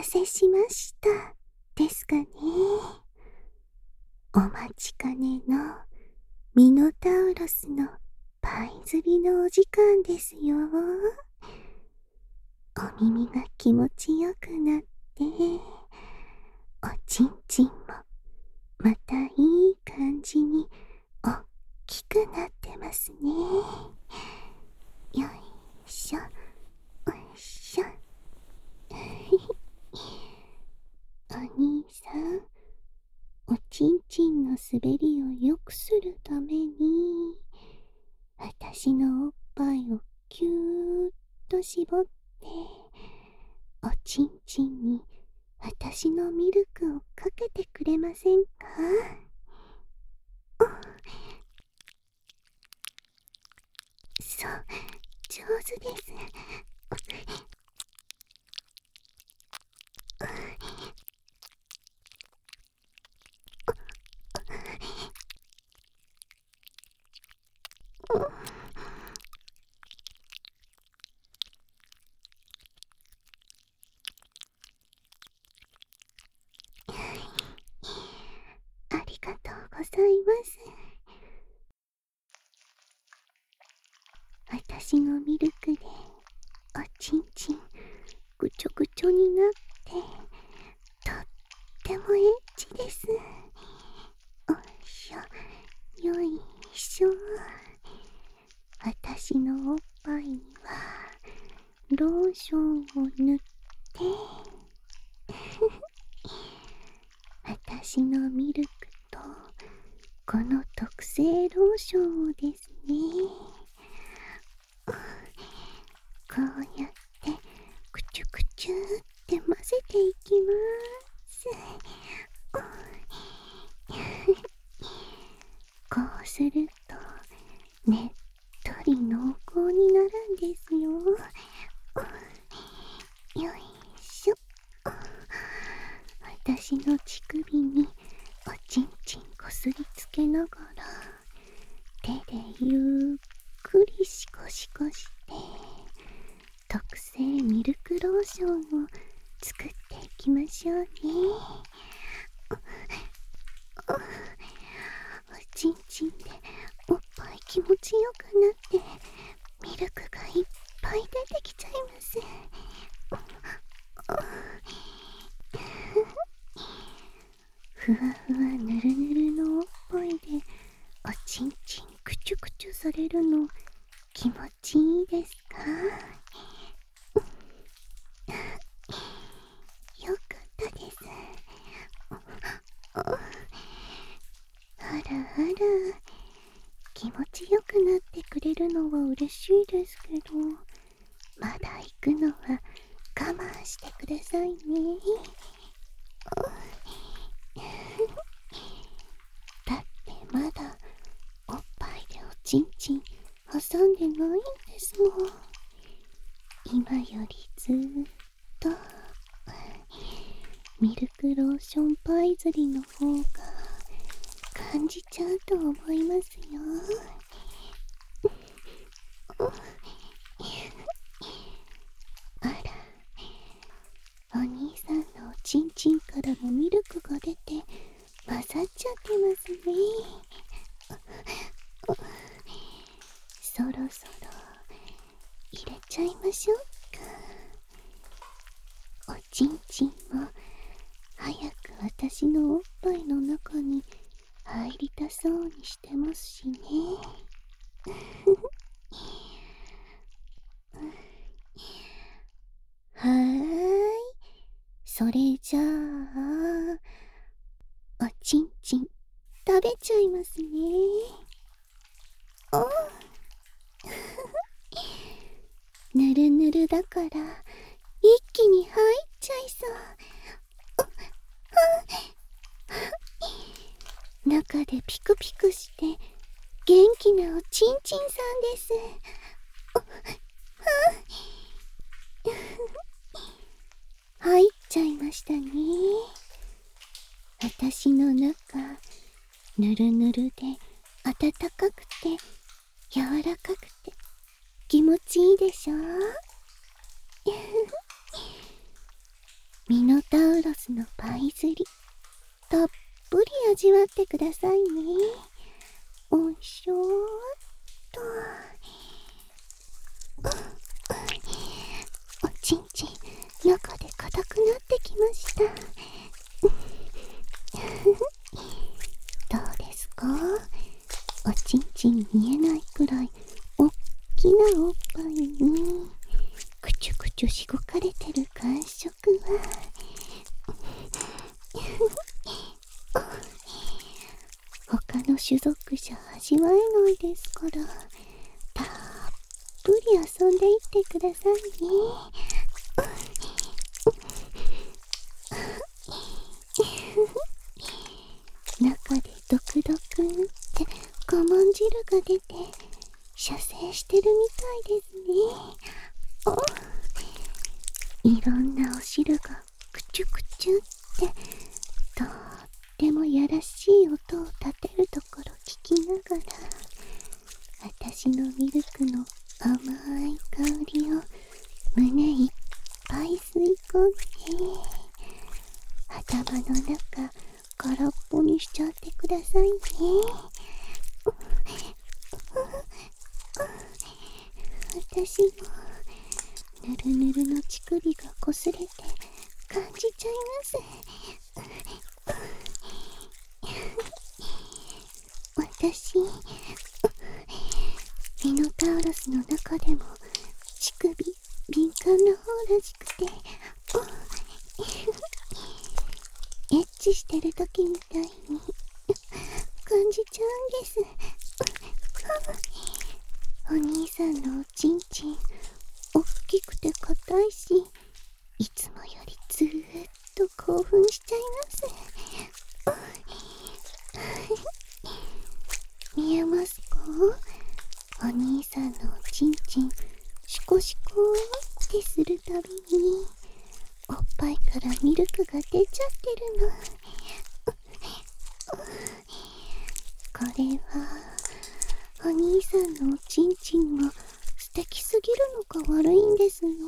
せしましたですかね。お待ちかねのミノタウロスのパイ釣りのお時間ですよ。お耳が気持ちよくなって、おちんちんもまたいい感じにおっきくなってますね。よいしょ、よいしょ。お兄さん、おちんちんの滑りを良くするために、私のおっぱいをぎゅーっと絞って、おちんちんに私のミルクをかけてくれませんか？そう、上手です。ありがとうございます。私のミルクでおちんちんぐちょぐちょになって、とってもエッチです。おいしょ、よいしょ。私のおっぱいにはローションを塗って、私のミルクとこの特製ローションをですね、こうやってくちゅくちゅって混ぜていきます。こうするとねっとり濃厚になるんですよ。よいしょ。私の乳首におちんちんこすりつけながら、手でゆっくりシコシコして特製ミルクローションを作っていきましょうね。おちんちんでおっぱい気持ちよくなってミルクがいっぱい出てきちゃいます。ふわふわぬるぬるのおっぱいでおちんちんくちゅくちゅされるの気持ちいいですか？よかったです。あらあら、気持ちよくなってくれるのは嬉しいですけど、まだ行くのは我慢してくださいね。だってまだおっぱいでおちんちん挟んでないんですもん。今よりずーっとミルクローションパイ釣りの方が感じちゃうと思いますよ。あら、お兄さんのおちんちんからもミルクが出て混ざっちゃってますね。そろそろ入れちゃいましょうか。おちんちんも早く私のおっぱいの中に入りたそうにしてますしね。はーい、それじゃあおちんちん食べちゃいますね。おぬるぬるだから一気に入っちゃいそう。中でピクピクして元気なおちんちんさんです。入っちゃいましたね。私の中ぬるぬるで暖かくて柔らかくて気持ちいいでしょ。ミノロスのパイ釣り、たっぷり味わってくださいね。おいしょーっと。おちんちん、中で硬くなってきました。どうですか？おちんちん見えないくらいおっきなおっぱいにくちゅくちゅしごかれてる感触は他の種族じゃ味わえないですから、たっぷり遊んでいってくださいね。中でドクドクって我慢汁が出て射精してるみたいですね。いろんなお汁がクチュクチュってとってもやらしい音を立てるところ聞きながら、私のミルクの甘い香りを胸いっぱい吸い込んで、頭の中空っぽにしちゃってくださいね。私もぬるぬるの乳首がこすれて感じちゃいます。私、ミノタウロスの中でも乳首敏感な方らしくて、エッチしてる時みたいに感じちゃうんです。お兄さんのおちんちんおっきくて硬いし、いつもよりずーっと興奮しちゃいます。見えますか？お兄さんのおちんちんシコシコってするたびにおっぱいからミルクが出ちゃってるの。これはお兄さんのおちんちんが素敵すぎるのか悪いんですよ。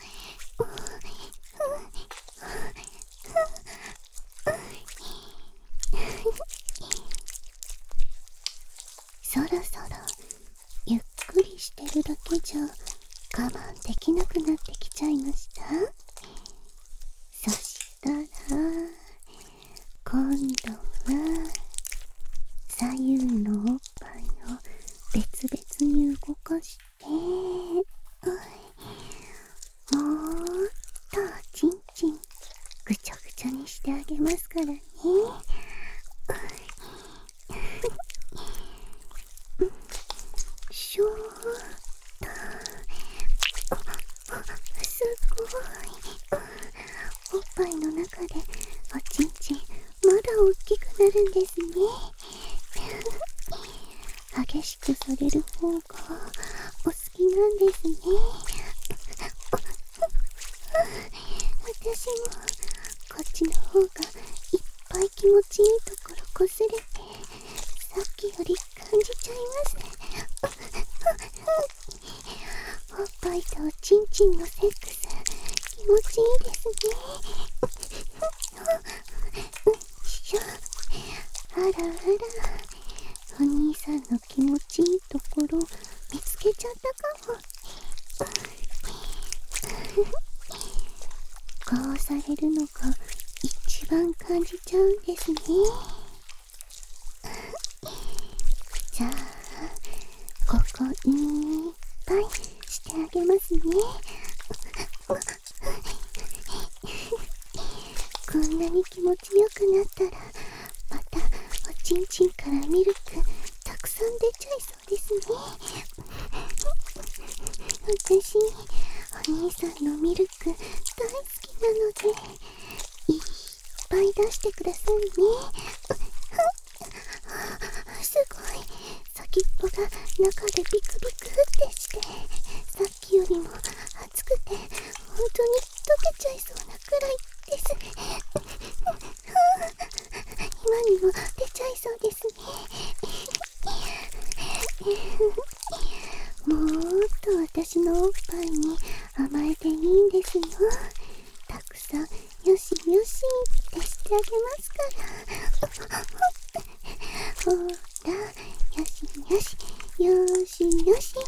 そろそろゆっくりしてるだけじゃ我慢できなくなってきちゃいました。そしたら今度は左右のおっぱいを別々に動かして、もっとおちんちんぐちょぐちょにしてあげますからね。しょーっと。すごい。おっぱいの中でおちんちんまだ大きくなるんですね。激しくされる方がお好きなんですね。私もこっちの方がいっぱい気持ちいいところこすれてさっきより感じちゃいます。おっぱいとおちんちんのセックス気持ちいいですね。あらあら、お兄さんの気持ちいいところ見つけちゃったかも。こうされるのが一番感じちゃうんですね。じゃあここいっぱいしてあげますね。こんなに気持ちよくなったらまたおちんちんからミルクたくさん出ちゃいそうですね。私お兄さんのミルク大好きなのでいっぱい出してくださいね。すごい、先っぽが中でビクビクってして、さっきよりも熱くて本当に溶けちゃいそうなくらいです。今にも出ちゃいそうですね。もっと私のおっぱいに甘えていいんですよ。たくさんよよしよしってしてあげますから。ほら、よしよし、よしよし。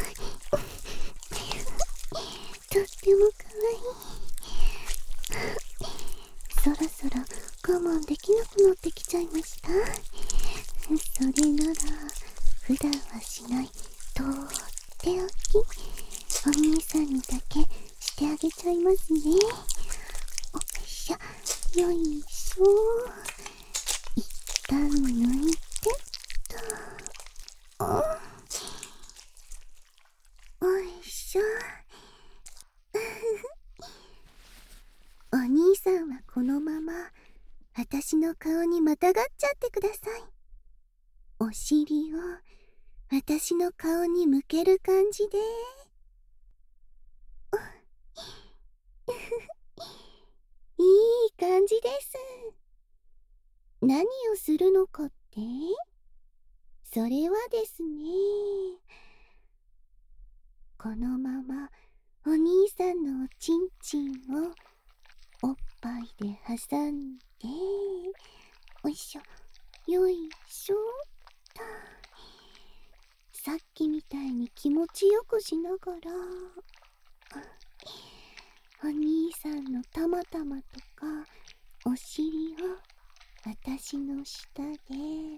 とってもかわいい。そろそろ我慢できなくなってきちゃいました。それなら普段はしないとっておきお兄さんにだけしてあげちゃいますね。おいしょ、よいしょ。一旦抜いてと。おいしょ。お兄さんはこのまま私の顔にまたがっちゃってください。お尻を私の顔に向ける感じで。いい感じです。何をするのかって？それはですね、このままお兄さんのおちんちんをおっぱいで挟んで、おいしょ、よいしょと、さっきみたいに気持ちよくしながら、お兄さんのたまたまとかお尻を私の下で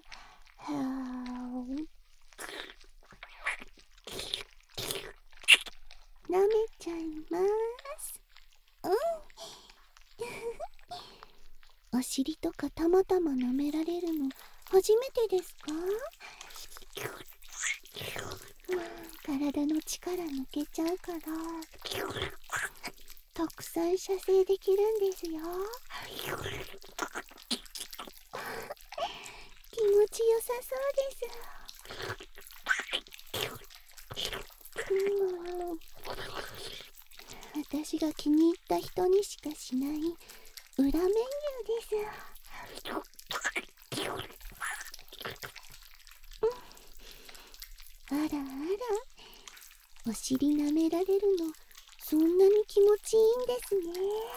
舐めちゃいます。お尻とかたまたま舐められるの初めてですか？体の力抜けちゃうからたくさん射精できるんですよ。気持ちよさそうです。私が気に入った人にしかしない裏メニューです。あらあら、お尻舐められるのそんなに気持ちいいんですね。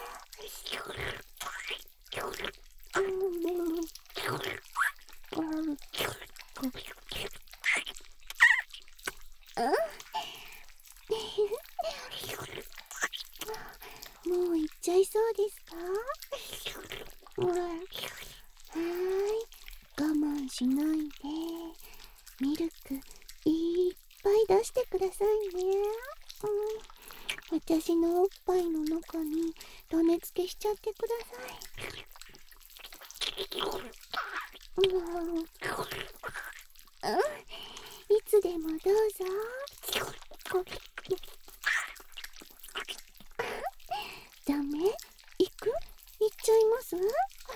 もう行っちゃいそうですか？はーい、我慢しないでミルクいっぱい出してくださいね。私のおっぱいの中に種付けしちゃってください。いつでもどうぞ。ダメ？行っちゃいます？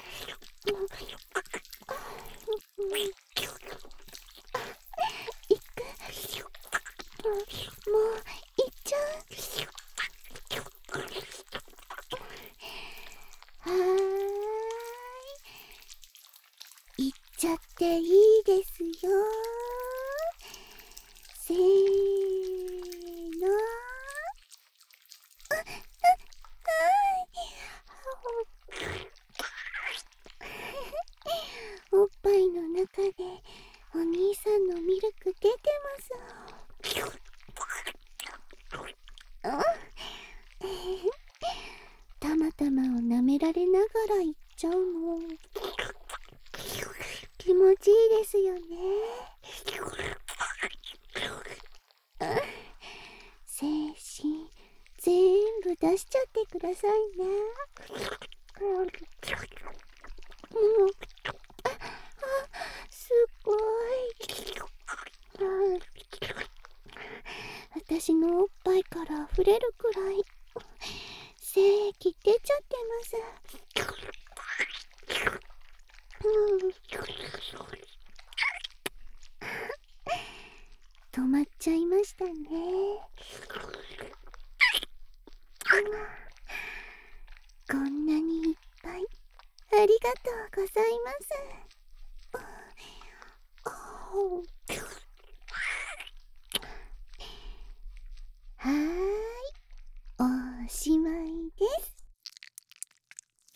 もう行っちゃう。はーい、行っちゃっていいですよ。せーの。おっぱいの中でお兄さんのミルク出てます。たまたまを舐められながら行っちゃうの気持ちいいですよね。精子全部出しちゃってくださいね。すごい。私のおっぱいから溢れるくらい精液出ちゃってます。止まっちゃいましたね。こんなにいっぱいありがとうございます。はーい、おしまいです。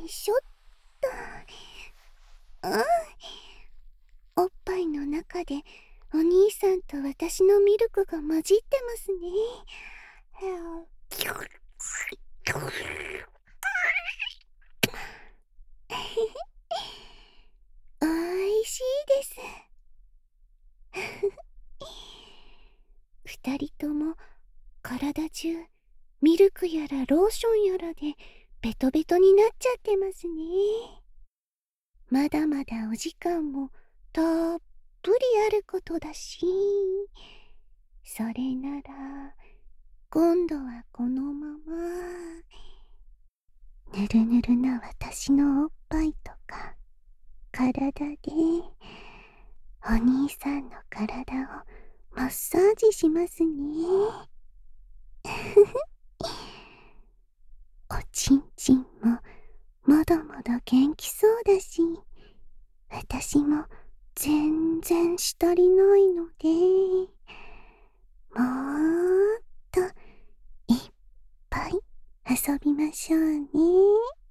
いしょっと。おっぱいの中でお兄さんと私のミルクが混じってますね。おいしいです。二人とも体中ミルクやらローションやらでベトベトになっちゃってますね。まだまだお時間もたっぷりあることだし、それなら今度はこのままぬるぬるな私のおっぱいとか体でお兄さんの体をマッサージしますね。おちんちんもまだまだ元気そうだし、私も全然したりないので、もっといっぱい遊びましょうね。